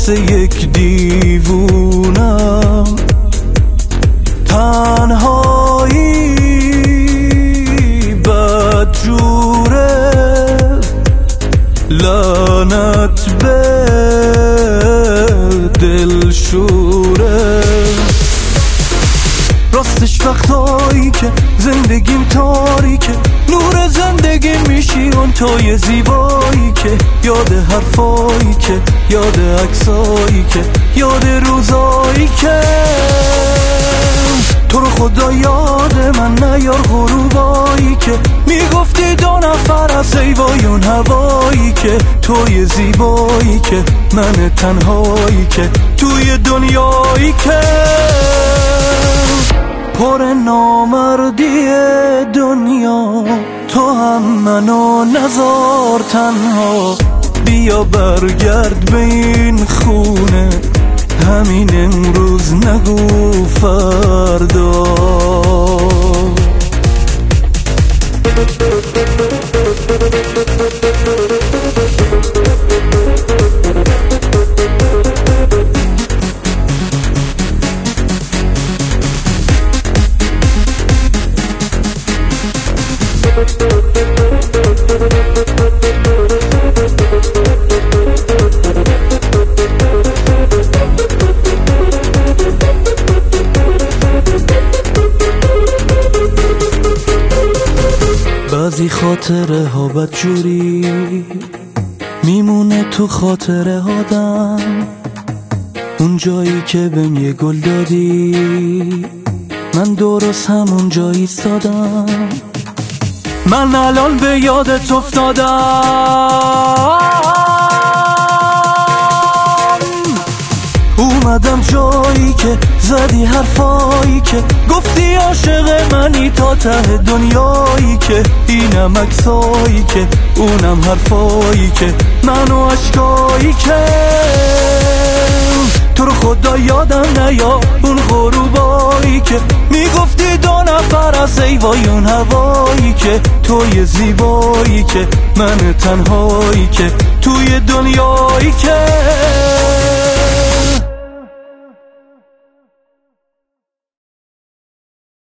مثل یک دیوونم، تنهایی بدجوره، لعنت به دلشوره. راستش وقتایی که زندگیم تاریکه، نور زندگی میشی اون توی زیبایی که یاد حرفایی که، یاد عکسایی که، یاد روزایی که تو رو خدا یاد من نیار، غروبایی که میگفتی دو نفر از ایوایون هوایی که توی زیبایی که، من تنهایی که توی دنیایی که پر نامردی دنیا. تو هم منو نذار تنها، بیا برگرد به این خونه، همین امروز نگو فردا. بعضی خاطره ها بدجوری میمونه تو خاطره آدم، اون جایی که بهم یه گل دادی من درست همون جایی ایستادم. من الان به یادت افتادم، اومدم جایی که زدی حرفایی که گفتی عاشق منی تا ته دنیایی که اینم عکسایی که اونم حرفایی که منو عشقایی که تو رو خدا یادم نیا اون غروبایی که میگفتی دو نفر از ایوایون هوایی که توی زیبایی که من تنهایی که توی دنیایی که